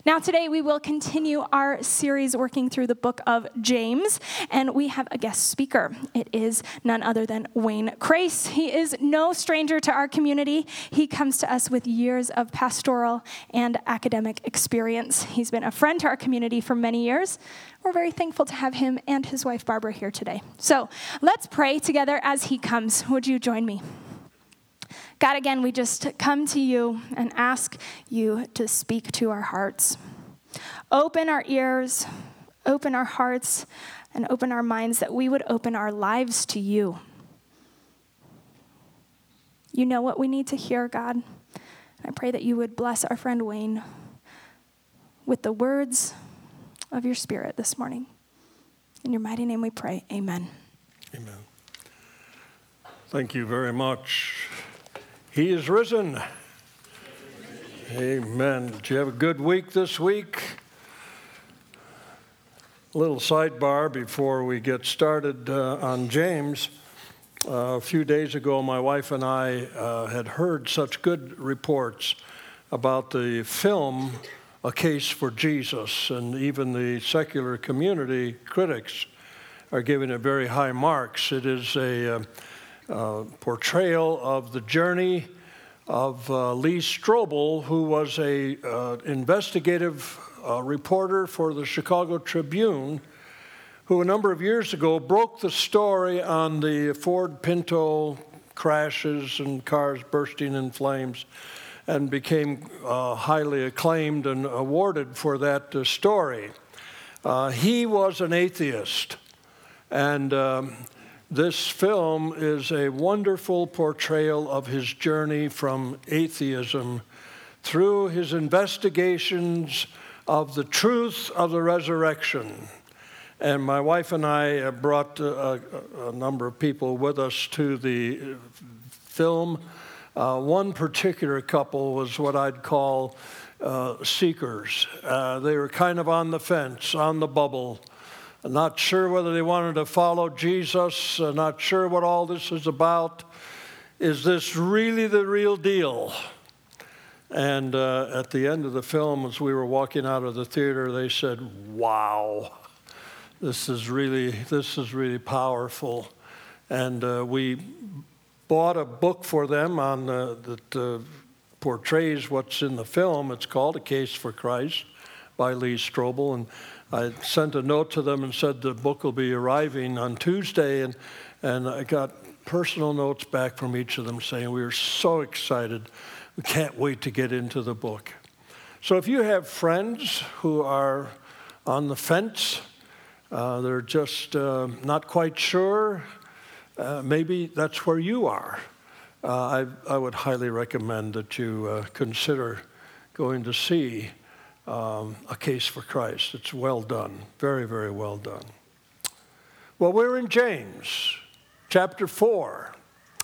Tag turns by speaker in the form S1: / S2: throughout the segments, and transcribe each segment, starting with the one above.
S1: Now today we will continue our series working through the book of James, and we have a guest speaker. It is none other than Wayne Crace. He is no stranger to our community. He comes to us with years of pastoral and academic experience. He's been a friend to our community for many years. We're very thankful to have him and his wife Barbara here today. So let's pray together as he comes. Would you join me? God, again, we just come to you and ask you to speak to our hearts. Open our ears, open our hearts, and open our minds that we would open our lives to you. You know what we need to hear, God. I pray that you would bless our friend Wayne with the words of your Spirit this morning. In your mighty name we pray, amen.
S2: Amen. Thank you very much. He is risen. Amen. Did you have a good week this week? A little sidebar before we get started on James. A few days ago, my wife and I had heard such good reports about the film A Case for Jesus, and even the secular community critics are giving it very high marks. It is a portrayal of the journey of Lee Strobel, who was a investigative reporter for the Chicago Tribune, who a number of years ago broke the story on the Ford Pinto crashes and cars bursting in flames, and became highly acclaimed and awarded for that story. He was an atheist, and this film is a wonderful portrayal of his journey from atheism through his investigations of the truth of the resurrection. And my wife and I brought a number of people with us to the film. One particular couple was what I'd call seekers. They were kind of on the fence, on the bubble, not sure whether they wanted to follow Jesus, not sure what all this is about. Is this really the real deal? And at the end of the film, as we were walking out of the theater, they said, "Wow, this is really powerful." And we bought a book for them on that portrays what's in the film. It's called A Case for Christ by Lee Strobel, and I sent a note to them and said the book will be arriving on Tuesday, and I got personal notes back from each of them saying, "We are so excited. We can't wait to get into the book." So if you have friends who are on the fence, they're just not quite sure, maybe that's where you are. I would highly recommend that you consider going to see A Case for Christ. It's well done, very, very well done. Well, we're in James, chapter 4.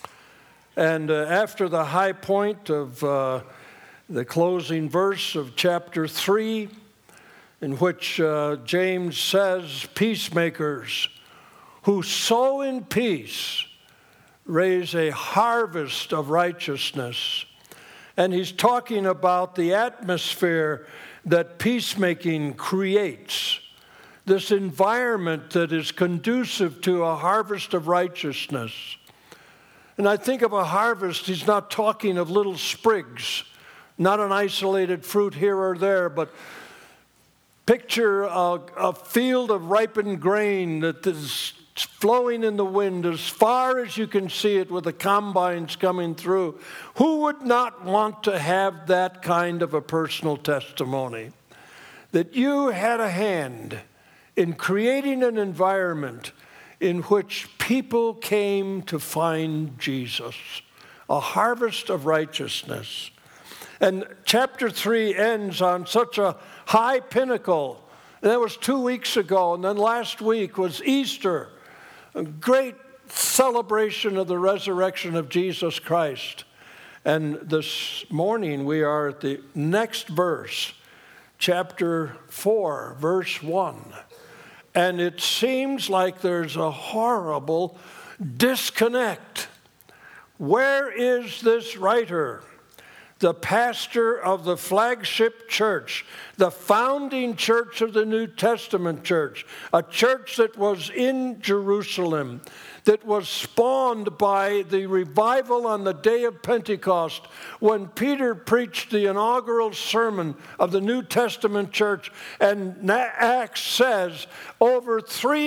S2: And after the high point of the closing verse of chapter 3, in which James says, "Peacemakers who sow in peace raise a harvest of righteousness." And he's talking about the atmosphere that peacemaking creates, this environment that is conducive to a harvest of righteousness. And I think of a harvest, he's not talking of little sprigs, not an isolated fruit here or there, but picture a field of ripened grain that is flowing in the wind as far as you can see it with the combines coming through. Who would not want to have that kind of a personal testimony? That you had a hand in creating an environment in which people came to find Jesus, a harvest of righteousness. And chapter 3 ends on such a high pinnacle. And that was 2 weeks ago, and then last week was Easter, a great celebration of the resurrection of Jesus Christ. And this morning we are at the next verse, chapter 4, verse 1. And it seems like there's a horrible disconnect. Where is this writer? the pastor of the flagship church, the founding church of the New Testament church, a church that was in Jerusalem, that was spawned by the revival on the day of Pentecost when Peter preached the inaugural sermon of the New Testament church. And Acts says over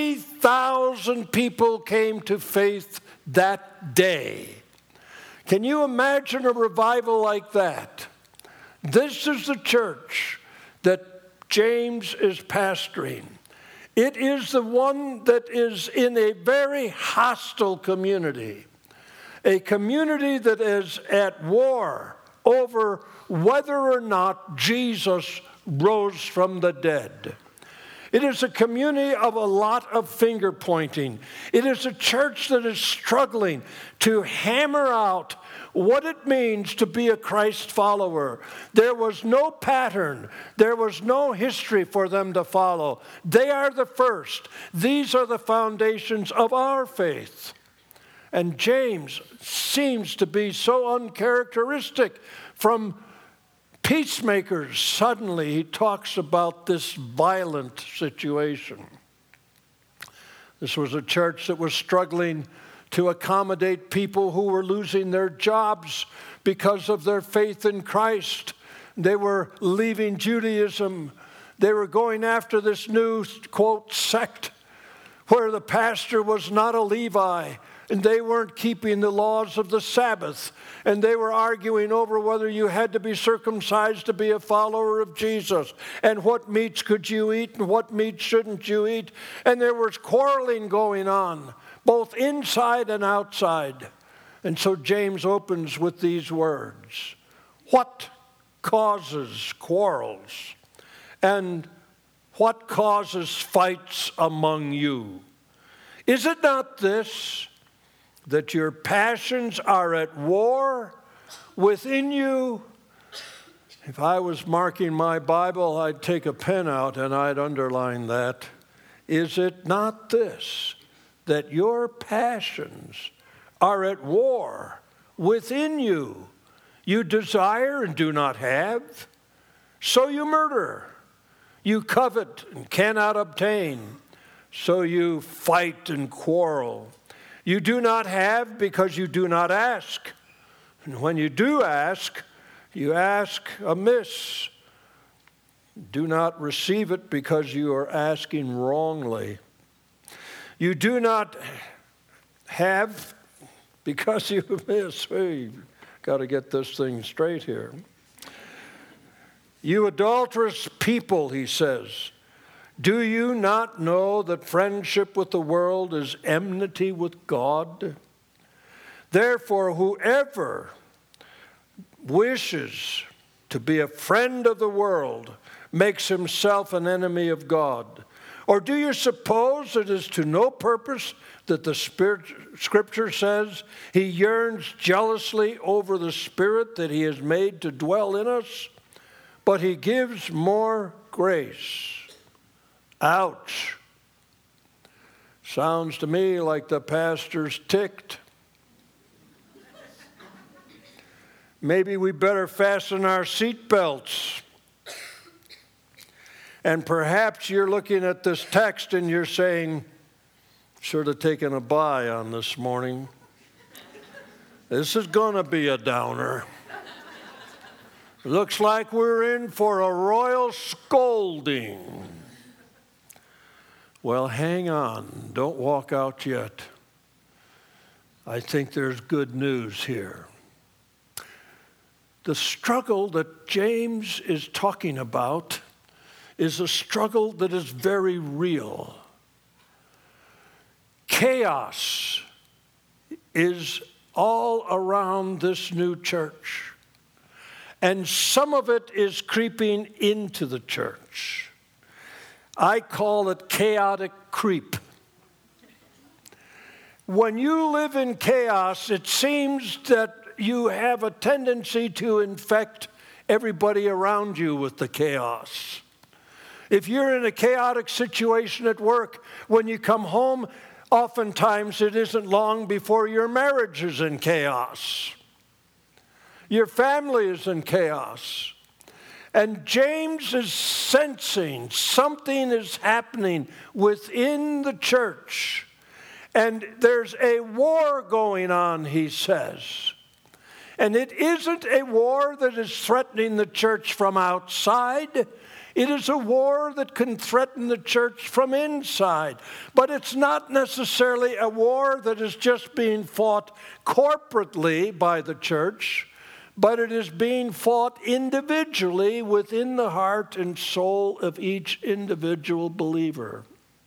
S2: 3,000 people came to faith that day. Can you imagine a revival like that? This is the church that James is pastoring. It is the one that is in a very hostile community, a community that is at war over whether or not Jesus rose from the dead. It is a community of a lot of finger pointing. It is a church that is struggling to hammer out what it means to be a Christ follower. There was no pattern. There was no history for them to follow. They are the first. These are the foundations of our faith. And James seems to be so uncharacteristic from peacemakers. Suddenly he talks about this violent situation. This was a church that was struggling to accommodate people who were losing their jobs because of their faith in Christ. They were leaving Judaism. They were going after this new, quote, sect where the pastor was not a Levi, and they weren't keeping the laws of the Sabbath, and they were arguing over whether you had to be circumcised to be a follower of Jesus, and what meats could you eat and what meats shouldn't you eat. And there was quarreling going on, both inside and outside. And so James opens with these words. What causes quarrels? And what causes fights among you? Is it not this, that your passions are at war within you? If I was marking my Bible, I'd take a pen out and I'd underline that. Is it not this, that your passions are at war within you? You desire and do not have, so you murder. You covet and cannot obtain, so you fight and quarrel. You do not have because you do not ask. And when you do ask, you ask amiss. Do not receive it because you are asking wrongly. You do not have because you miss. Hey, got to get this thing straight here. You adulterous people, he says, do you not know that friendship with the world is enmity with God? Therefore, whoever wishes to be a friend of the world makes himself an enemy of God. Or do you suppose it is to no purpose that the Scripture says he yearns jealously over the Spirit that he has made to dwell in us? But he gives more grace. Ouch. Sounds to me like the pastor's ticked. Maybe we better fasten our seatbelts. And perhaps you're looking at this text and you're saying, sort of taking a bye on this morning. This is going to be a downer. Looks like we're in for a royal scolding. Well, hang on. Don't walk out yet. I think there's good news here. The struggle that James is talking about is a struggle that is very real. Chaos is all around this new church. And some of it is creeping into the church. I call it chaotic creep. When you live in chaos, it seems that you have a tendency to infect everybody around you with the chaos. If you're in a chaotic situation at work, when you come home, oftentimes it isn't long before your marriage is in chaos. Your family is in chaos. And James is sensing something is happening within the church. And there's a war going on, he says. And it isn't a war that is threatening the church from outside. It is a war that can threaten the church from inside. But it's not necessarily a war that is just being fought corporately by the church, but it is being fought individually within the heart and soul of each individual believer.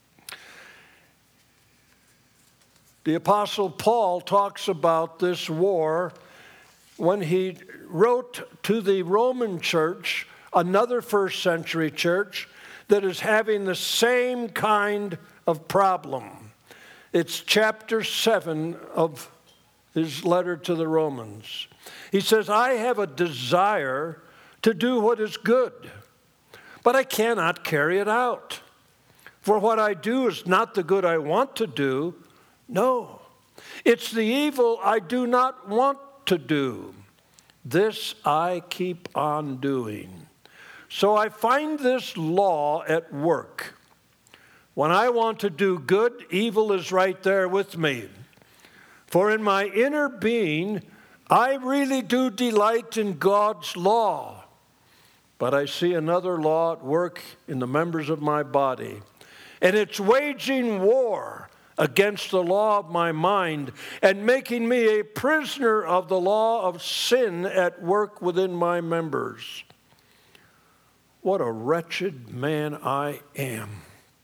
S2: The Apostle Paul talks about this war when he wrote to the Roman church, another first century church that is having the same kind of problem. It's chapter 7 of his letter to the Romans. He says, I have a desire to do what is good, but I cannot carry it out. For what I do is not the good I want to do. No, it's the evil I do not want to do. This I keep on doing. So I find this law at work. When I want to do good, evil is right there with me. For in my inner being, I really do delight in God's law. But I see another law at work in the members of my body. And it's waging war against the law of my mind and making me a prisoner of the law of sin at work within my members. What a wretched man I am.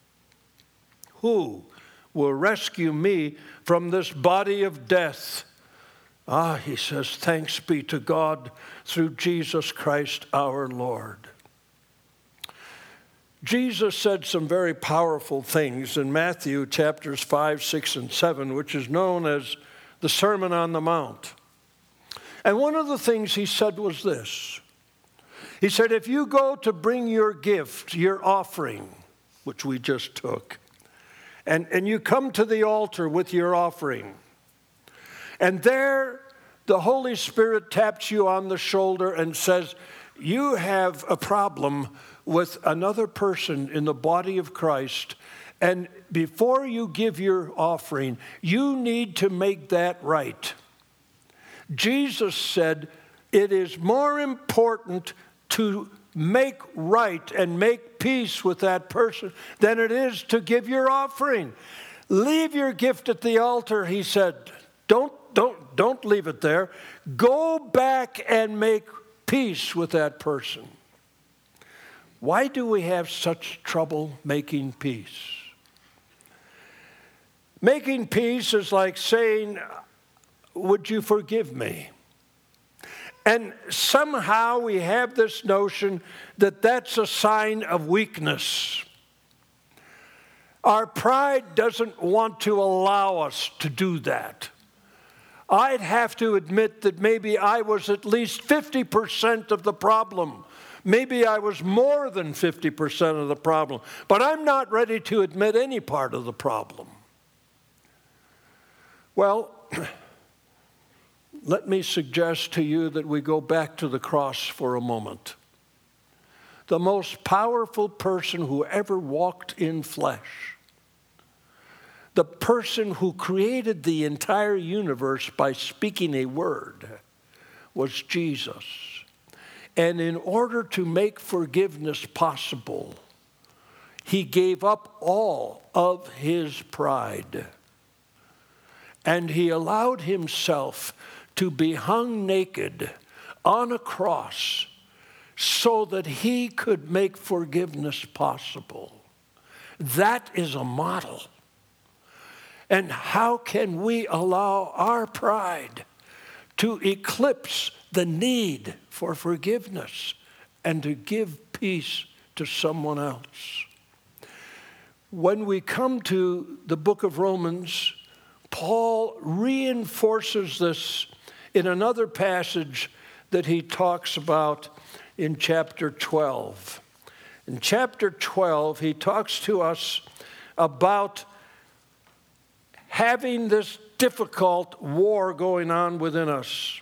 S2: Who will rescue me from this body of death? He says, thanks be to God through Jesus Christ our Lord. Jesus said some very powerful things in Matthew chapters 5, 6, and 7, which is known as the Sermon on the Mount. And one of the things he said was this. He said, if you go to bring your gift, your offering, which we just took, and you come to the altar with your offering, and there the Holy Spirit taps you on the shoulder and says, you have a problem with another person in the body of Christ, and before you give your offering, you need to make that right. Jesus said, it is more important to make right and make peace with that person than it is to give your offering. Leave your gift at the altar, he said. Don't leave it there. Go back and make peace with that person. Why do we have such trouble making peace? Making peace is like saying, would you forgive me? And somehow we have this notion that that's a sign of weakness. Our pride doesn't want to allow us to do that. I'd have to admit that maybe I was at least 50% of the problem. Maybe I was more than 50% of the problem. But I'm not ready to admit any part of the problem. Well, let me suggest to you that we go back to the cross for a moment. The most powerful person who ever walked in flesh, the person who created the entire universe by speaking a word, was Jesus. And in order to make forgiveness possible, he gave up all of his pride. And he allowed himself to be hung naked on a cross so that he could make forgiveness possible. That is a model. And how can we allow our pride to eclipse the need for forgiveness and to give peace to someone else? When we come to the book of Romans, Paul reinforces this in another passage that he talks about in chapter 12. In chapter 12, he talks to us about having this difficult war going on within us.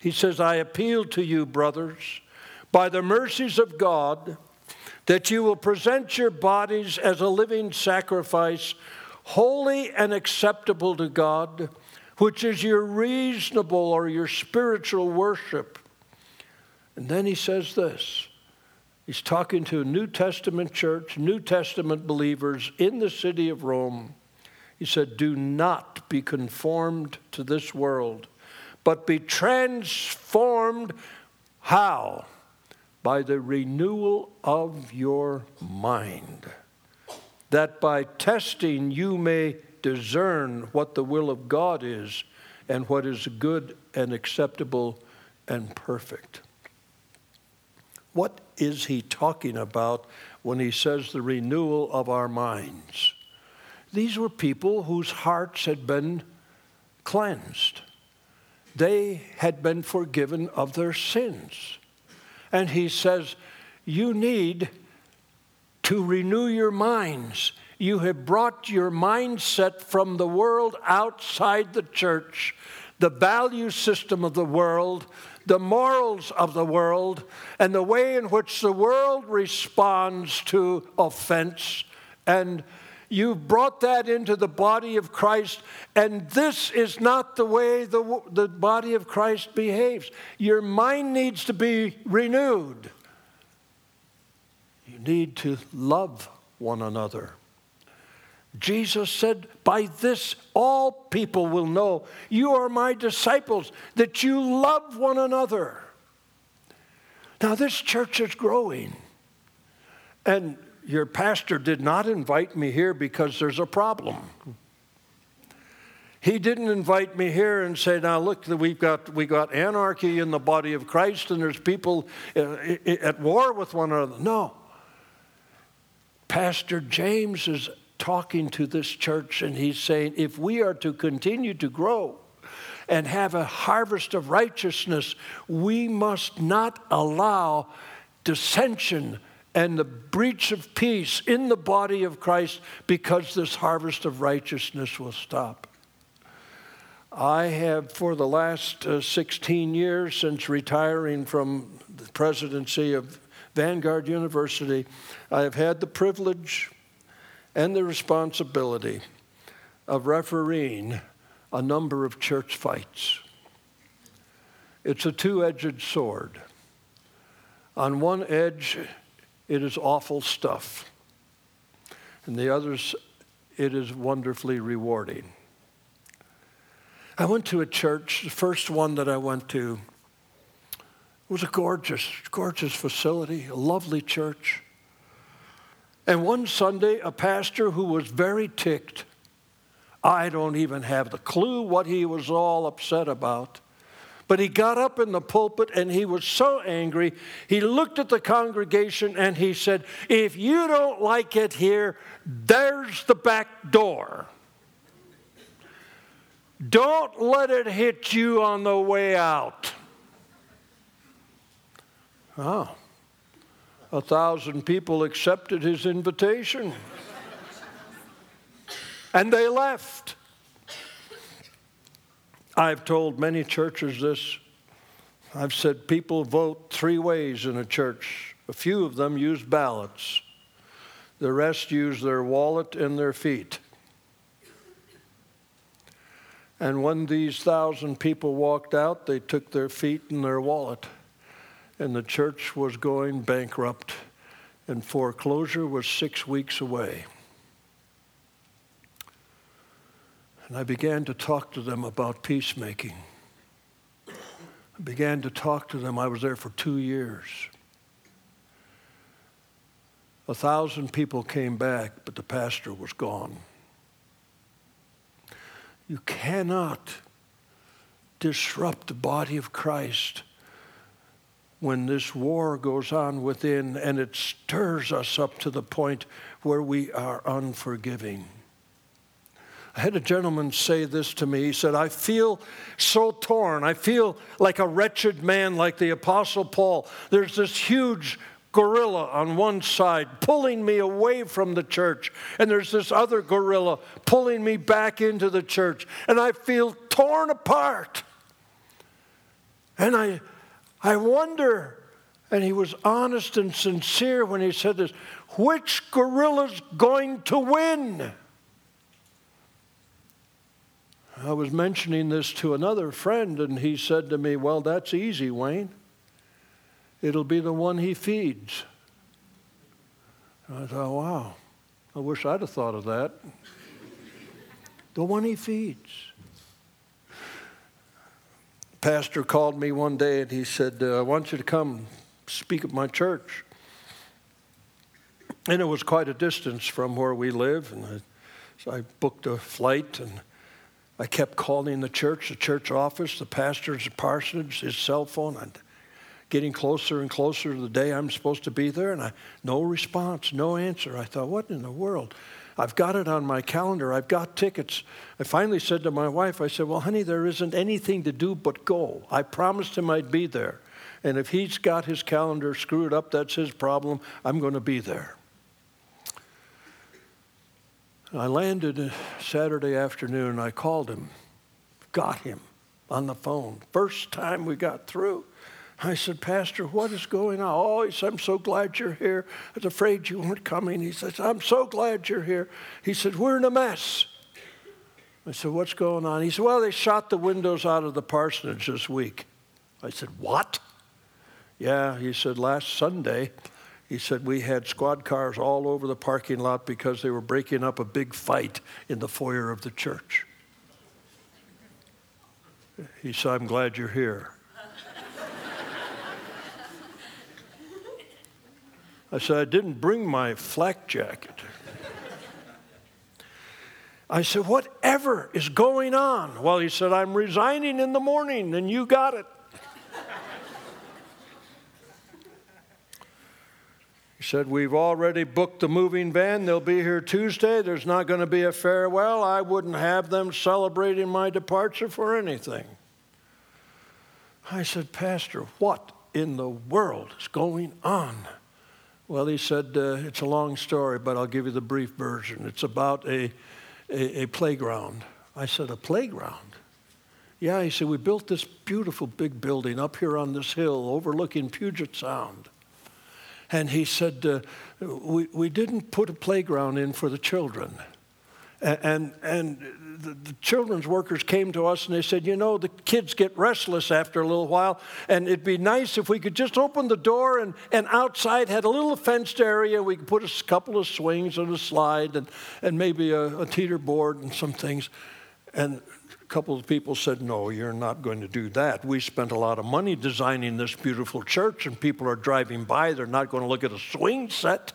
S2: He says, I appeal to you, brothers, by the mercies of God, that you will present your bodies as a living sacrifice, holy and acceptable to God, which is your reasonable or your spiritual worship. And then he says this. He's talking to a New Testament church, New Testament believers in the city of Rome. He said, do not be conformed to this world, but be transformed. How? By the renewal of your mind, that by testing you may discern what the will of God is and what is good and acceptable and perfect. What is he talking about when he says the renewal of our minds? These were people whose hearts had been cleansed. They had been forgiven of their sins. And he says, you need to renew your minds. You have brought your mindset from the world outside the church, the value system of the world, the morals of the world, and the way in which the world responds to offense. And you've brought that into the body of Christ, and this is not the way the body of Christ behaves. Your mind needs to be renewed. You need to love one another. Jesus said, by this all people will know you are my disciples, that you love one another. Now this church is growing. And your pastor did not invite me here because there's a problem. He didn't invite me here and say, now look, we got anarchy in the body of Christ and there's people at war with one another. No. Pastor James is talking to this church, and he's saying, if we are to continue to grow and have a harvest of righteousness, we must not allow dissension and the breach of peace in the body of Christ, because this harvest of righteousness will stop. I have, for the last 16 years, since retiring from the presidency of Vanguard University, I have had the privilege and the responsibility of refereeing a number of church fights. It's a two-edged sword. On one edge, it is awful stuff. And the others, it is wonderfully rewarding. I went to a church, the first one that I went to. It was a gorgeous, gorgeous facility, a lovely church. And one Sunday, a pastor who was very ticked, I don't even have the clue what he was all upset about, but he got up in the pulpit and he was so angry, he looked at the congregation and he said, if you don't like it here, there's the back door. Don't let it hit you on the way out. Oh. 1,000 people accepted his invitation. And they left. I've told many churches this. I've said people vote 3 ways in a church. A few of them use ballots. The rest use their wallet and their feet. And when these 1,000 people walked out, they took their feet and their wallet. And the church was going bankrupt, and foreclosure was 6 weeks away. And I began to talk to them about peacemaking. I began to talk to them. I was there for 2 years. 1,000 people came back, but the pastor was gone. You cannot disrupt the body of Christ when this war goes on within and it stirs us up to the point where we are unforgiving. I had a gentleman say this to me. He said, I feel so torn. I feel like a wretched man, like the Apostle Paul. There's this huge gorilla on one side pulling me away from the church, and there's this other gorilla pulling me back into the church, and I feel torn apart. And I wonder, and he was honest and sincere when he said this, which gorilla's going to win? I was mentioning this to another friend, and he said to me, well, that's easy, Wayne. It'll be the one he feeds. I thought, wow, I wish I'd have thought of that. The one he feeds. Pastor called me one day and he said, I want you to come speak at my church. And it was quite a distance from where we live. And so I booked a flight, and I kept calling the church office, the pastor's parsonage, his cell phone. And getting closer and closer to the day I'm supposed to be there, and no response, no answer. I thought, what in the world? I've got it on my calendar. I've got tickets. I finally said to my wife, I said, well, honey, there isn't anything to do but go. I promised him I'd be there. And if he's got his calendar screwed up, that's his problem. I'm going to be there. I landed Saturday afternoon. I called him, got him on the phone. First time we got through. I said, Pastor, what is going on? Oh, he said, I'm so glad you're here. I was afraid you weren't coming. He said, I'm so glad you're here. He said, we're in a mess. I said, what's going on? He said, well, they shot the windows out of the parsonage this week. I said, what? Yeah, he said, last Sunday, he said, we had squad cars all over the parking lot because they were breaking up a big fight in the foyer of the church. He said, I'm glad you're here. I said, I didn't bring my flak jacket. I said, whatever is going on? Well, he said, I'm resigning in the morning, and you got it. He said, we've already booked the moving van. They'll be here Tuesday. There's not going to be a farewell. I wouldn't have them celebrating my departure for anything. I said, Pastor, what in the world is going on? Well, he said, it's a long story, but I'll give you the brief version. It's about a playground. I said, a playground? Yeah, he said, we built this beautiful big building up here on this hill overlooking Puget Sound. And he said, we didn't put a playground in for the children. And the children's workers came to us and they said, you know, the kids get restless after a little while, and it'd be nice if we could just open the door and outside had a little fenced area. We could put a couple of swings and a slide and maybe a teeter board and some things. And a couple of people said, no, you're not going to do that. We spent a lot of money designing this beautiful church, and people are driving by. They're not going to look at a swing set.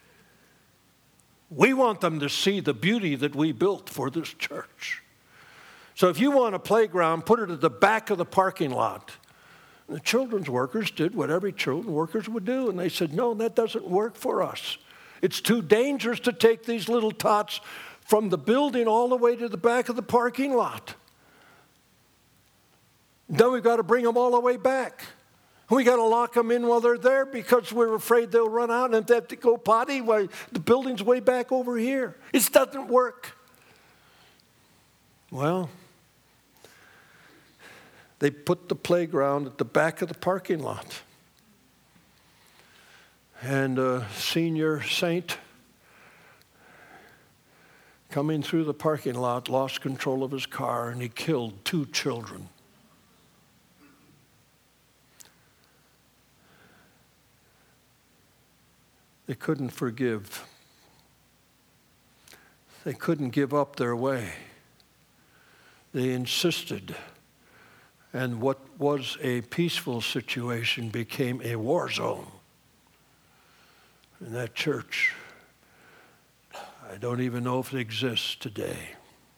S2: We want them to see the beauty that we built for this church. So if you want a playground, put it at the back of the parking lot. And the children's workers did what every children's workers would do, and they said, no, that doesn't work for us. It's too dangerous to take these little tots from the building all the way to the back of the parking lot. Then we've got to bring them all the way back. We got to lock them in while they're there because we're afraid they'll run out and they have to go potty while the building's way back over here. It doesn't work. Well, they put the playground at the back of the parking lot. And a senior saint coming through the parking lot lost control of his car and he killed 2 children. They couldn't forgive. They couldn't give up their way. They insisted. And what was a peaceful situation became a war zone. And that church, I don't even know if it exists today.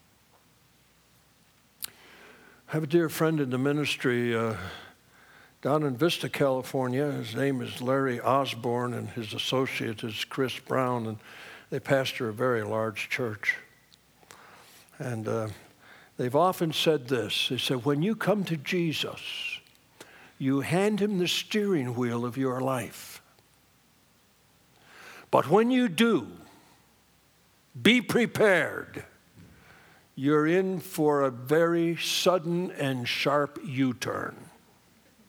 S2: I have a dear friend in the ministry down in Vista, California. His name is Larry Osborne, and his associate is Chris Brown, and they pastor a very large church. And they've often said this. They said, when you come to Jesus, you hand him the steering wheel of your life. But when you do, be prepared. You're in for a very sudden and sharp U-turn.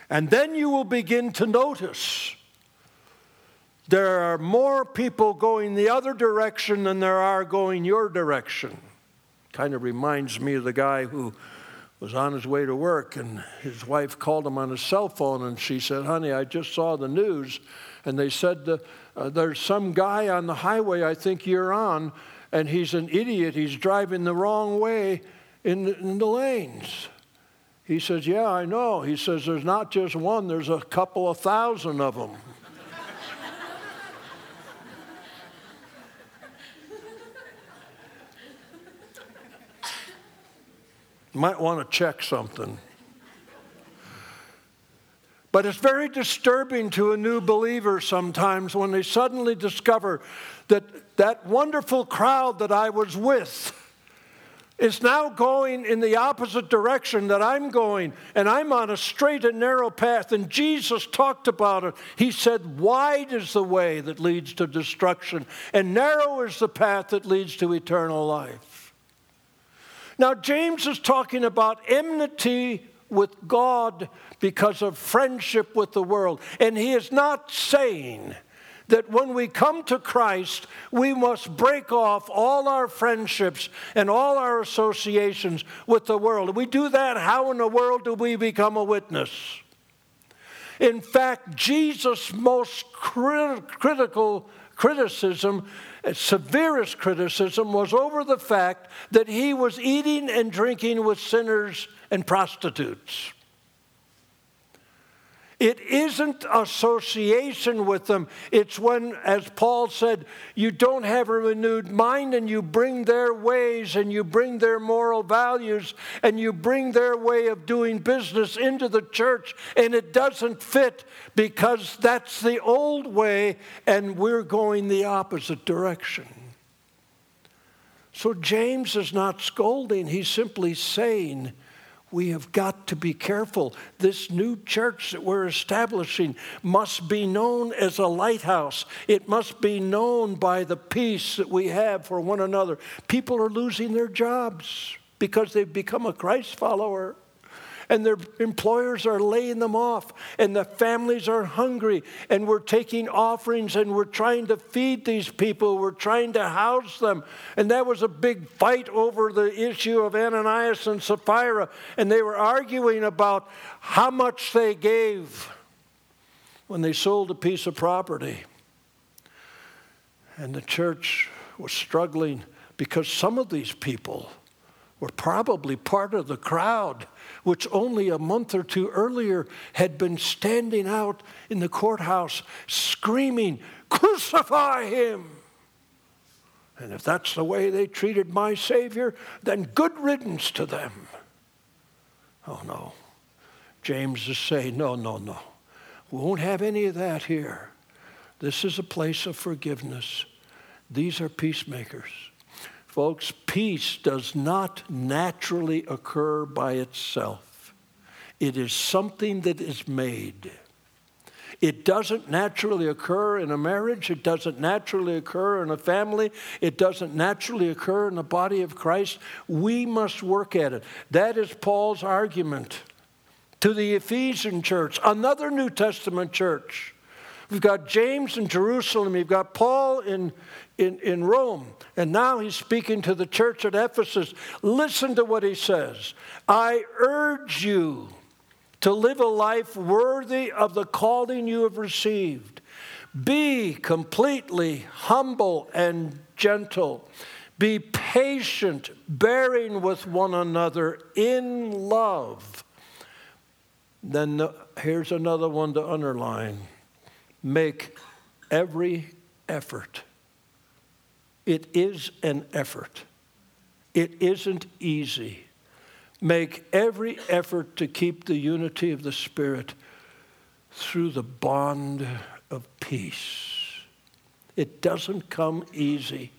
S2: And then you will begin to notice there are more people going the other direction than there are going your direction. Kind of reminds me of the guy who was on his way to work, and his wife called him on his cell phone, and she said, "Honey, I just saw the news, and they said there's some guy on the highway I think you're on, and he's an idiot. He's driving the wrong way in the lanes." He says, "Yeah, I know." He says, "There's not just one, there's a couple of thousand of them." Might want to check something. But it's very disturbing to a new believer sometimes when they suddenly discover that that wonderful crowd that I was with is now going in the opposite direction that I'm going, and I'm on a straight and narrow path. And Jesus talked about it. He said, "Wide is the way that leads to destruction, and narrow is the path that leads to eternal life." Now, James is talking about enmity with God because of friendship with the world. And he is not saying that when we come to Christ, we must break off all our friendships and all our associations with the world. If we do that, how in the world do we become a witness? In fact, Jesus' most critical criticism, severest criticism, was over the fact that he was eating and drinking with sinners and prostitutes. It isn't association with them. It's when, as Paul said, you don't have a renewed mind and you bring their ways and you bring their moral values and you bring their way of doing business into the church, and it doesn't fit because that's the old way and we're going the opposite direction. So James is not scolding. He's simply saying, we have got to be careful. This new church that we're establishing must be known as a lighthouse. It must be known by the peace that we have for one another. People are losing their jobs because they've become a Christ follower, and their employers are laying them off, and the families are hungry, and we're taking offerings, and we're trying to feed these people. We're trying to house them. And that was a big fight over the issue of Ananias and Sapphira, and they were arguing about how much they gave when they sold a piece of property. And the church was struggling because some of these people were probably part of the crowd which only a month or two earlier had been standing out in the courthouse screaming, "Crucify him!" And if that's the way they treated my Savior, then good riddance to them. Oh no. James is saying, no. We won't have any of that here. This is a place of forgiveness. These are peacemakers. Folks, peace does not naturally occur by itself. It is something that is made. It doesn't naturally occur in a marriage. It doesn't naturally occur in a family. It doesn't naturally occur in the body of Christ. We must work at it. That is Paul's argument to the Ephesian church, another New Testament church. We've got James in Jerusalem. We've got Paul in Rome. And now he's speaking to the church at Ephesus. Listen to what he says. "I urge you to live a life worthy of the calling you have received. Be completely humble and gentle. Be patient, bearing with one another in love." Then here's another one to underline. Make every effort. It is an effort. It isn't easy. Make every effort to keep the unity of the Spirit through the bond of peace. It doesn't come easy.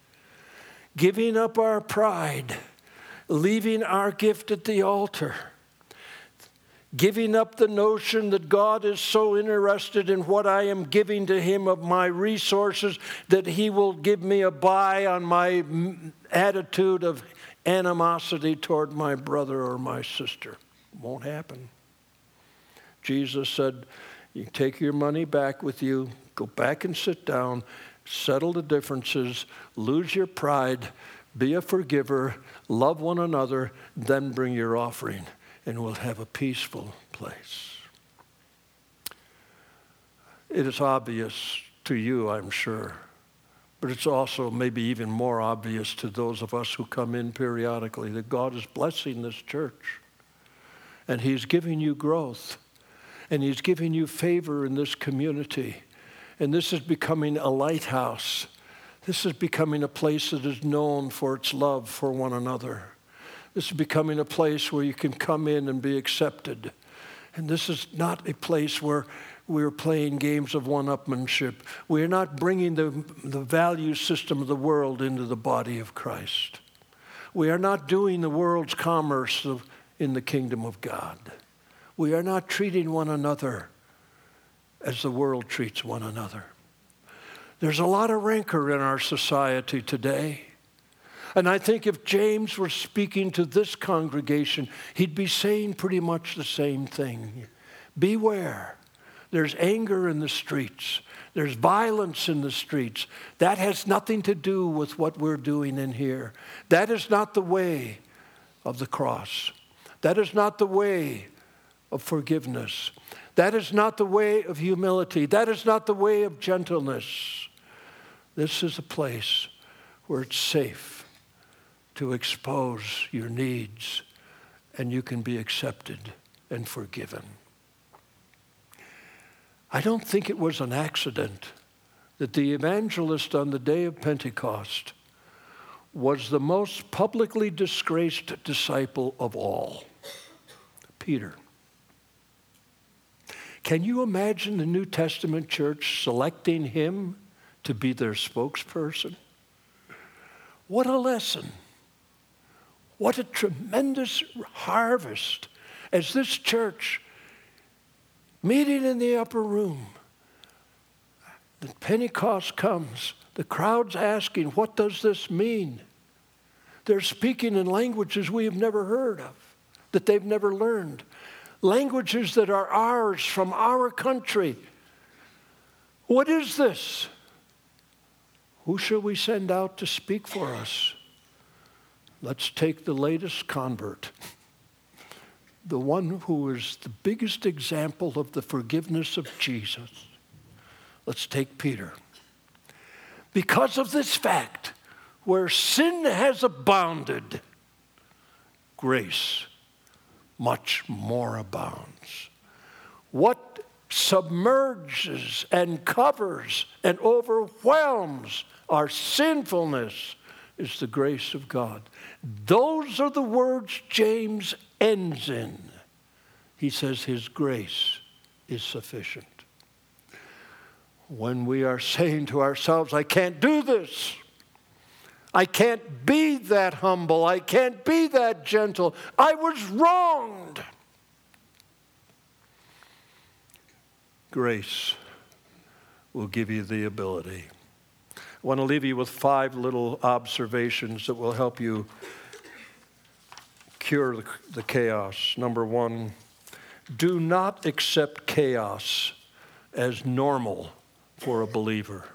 S2: Giving up our pride, leaving our gift at the altar, giving up the notion that God is so interested in what I am giving to him of my resources that he will give me a buy on my attitude of animosity toward my brother or my sister. Won't happen. Jesus said, you take your money back with you, go back and sit down, settle the differences, lose your pride, be a forgiver, love one another, then bring your offering, and we'll have a peaceful place. It is obvious to you, I'm sure, but it's also maybe even more obvious to those of us who come in periodically that God is blessing this church, and He's giving you growth, and He's giving you favor in this community, and this is becoming a lighthouse. This is becoming a place that is known for its love for one another. This is becoming a place where you can come in and be accepted. And this is not a place where we're playing games of one-upmanship. We're not bringing the value system of the world into the body of Christ. We are not doing the world's commerce in the kingdom of God. We are not treating one another as the world treats one another. There's a lot of rancor in our society today. And I think if James were speaking to this congregation, he'd be saying pretty much the same thing. Beware. There's anger in the streets. There's violence in the streets. That has nothing to do with what we're doing in here. That is not the way of the cross. That is not the way of forgiveness. That is not the way of humility. That is not the way of gentleness. This is a place where it's safe to expose your needs and you can be accepted and forgiven. I don't think it was an accident that the evangelist on the day of Pentecost was the most publicly disgraced disciple of all, Peter. Can you imagine the New Testament church selecting him to be their spokesperson? What a lesson. What a tremendous harvest as this church meeting in the upper room. The Pentecost comes. The crowd's asking, what does this mean? They're speaking in languages we have never heard of, that they've never learned. Languages that are ours, from our country. What is this? Who shall we send out to speak for us? Let's take the latest convert, the one who is the biggest example of the forgiveness of Jesus. Let's take Peter. Because of this fact, where sin has abounded, grace much more abounds. What submerges and covers and overwhelms our sinfulness is the grace of God. Those are the words James ends in. He says his grace is sufficient. When we are saying to ourselves, I can't do this. I can't be that humble. I can't be that gentle. I was wronged. Grace will give you the ability. I want to leave you with 5 little observations that will help you cure the chaos. Number 1, do not accept chaos as normal for a believer.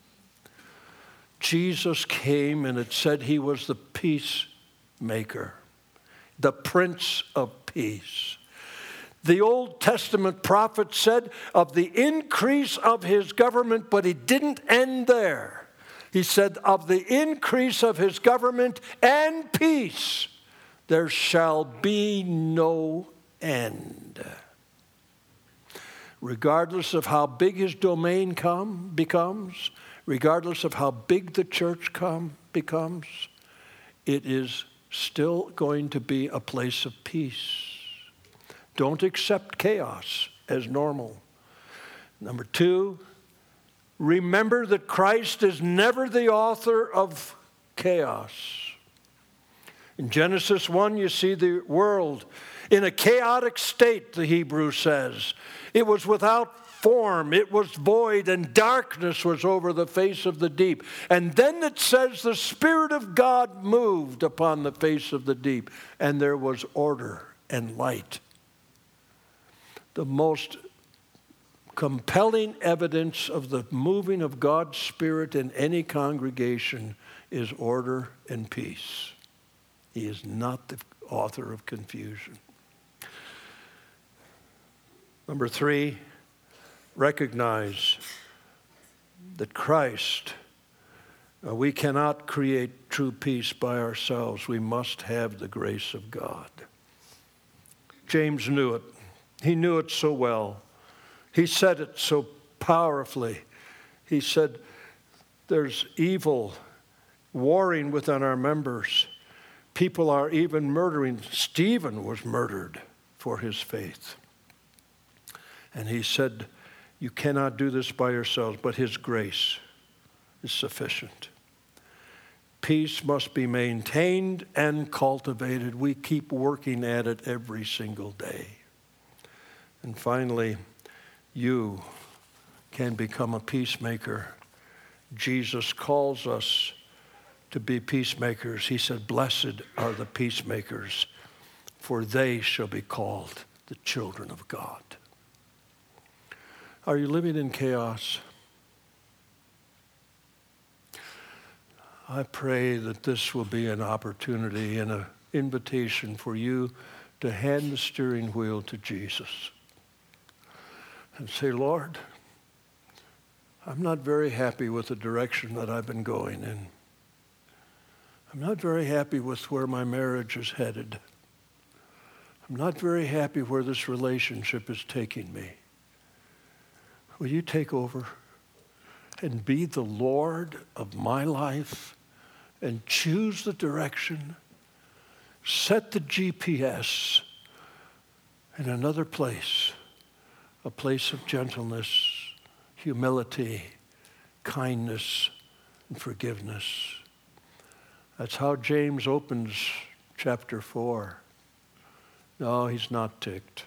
S2: Jesus came and it said he was the peacemaker, the Prince of Peace. The Old Testament prophet said of the increase of his government, but he didn't end there. He said of the increase of his government and peace, there shall be no end. Regardless of how big his domain becomes, regardless of how big the church becomes, it is still going to be a place of peace. Don't accept chaos as normal. Number 2, remember that Christ is never the author of chaos. In Genesis 1, you see the world in a chaotic state, the Hebrew says. It was without form, it was void, and darkness was over the face of the deep. And then it says the Spirit of God moved upon the face of the deep, and there was order and light. the most compelling evidence of the moving of God's Spirit in any congregation is order and peace. He is not the author of confusion. Number 3, recognize that Christ, we cannot create true peace by ourselves. We must have the grace of God. James knew it. He knew it so well. He said it so powerfully. He said, there's evil warring within our members. People are even murdering. Stephen was murdered for his faith. And he said, you cannot do this by yourselves, but his grace is sufficient. Peace must be maintained and cultivated. We keep working at it every single day. And finally, you can become a peacemaker. Jesus calls us to be peacemakers. He said, blessed are the peacemakers, for they shall be called the children of God. Are you living in chaos? I pray that this will be an opportunity and an invitation for you to hand the steering wheel to Jesus and say, Lord, I'm not very happy with the direction that I've been going in. I'm not very happy with where my marriage is headed. I'm not very happy where this relationship is taking me. Will you take over and be the Lord of my life and choose the direction? Set the GPS in another place, a place of gentleness, humility, kindness, and forgiveness. That's how James opens chapter 4. No, he's not ticked.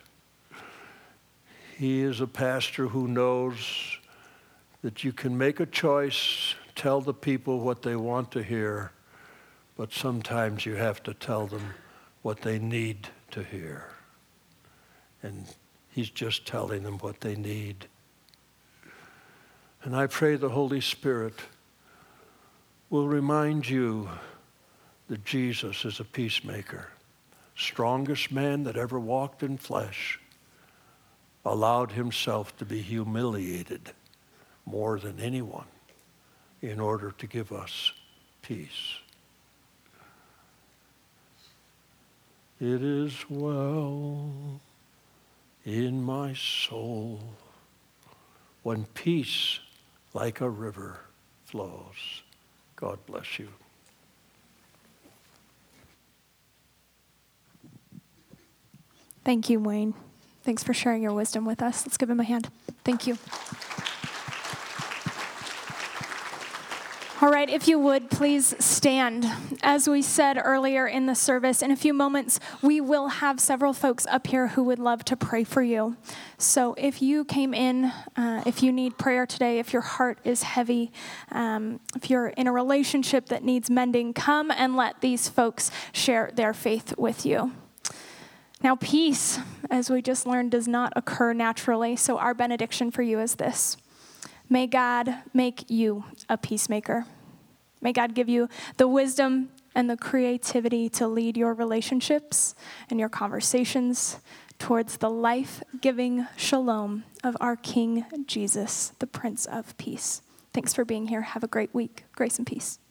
S2: He is a pastor who knows that you can make a choice, tell the people what they want to hear, but sometimes you have to tell them what they need to hear. And he's just telling them what they need. And I pray the Holy Spirit will remind you that Jesus is a peacemaker, strongest man that ever walked in flesh, allowed himself to be humiliated more than anyone in order to give us peace. It is well in my soul when peace like a river flows. God bless you.
S1: Thank you, Wayne. Thanks for sharing your wisdom with us. Let's give him a hand. Thank you. All right, if you would, please stand. As we said earlier in the service, in a few moments, we will have several folks up here who would love to pray for you. So if you came in, if you need prayer today, if your heart is heavy, if you're in a relationship that needs mending, come and let these folks share their faith with you. Now, peace, as we just learned, does not occur naturally. So our benediction for you is this. May God make you a peacemaker. May God give you the wisdom and the creativity to lead your relationships and your conversations towards the life-giving shalom of our King Jesus, the Prince of Peace. Thanks for being here. Have a great week. Grace and peace.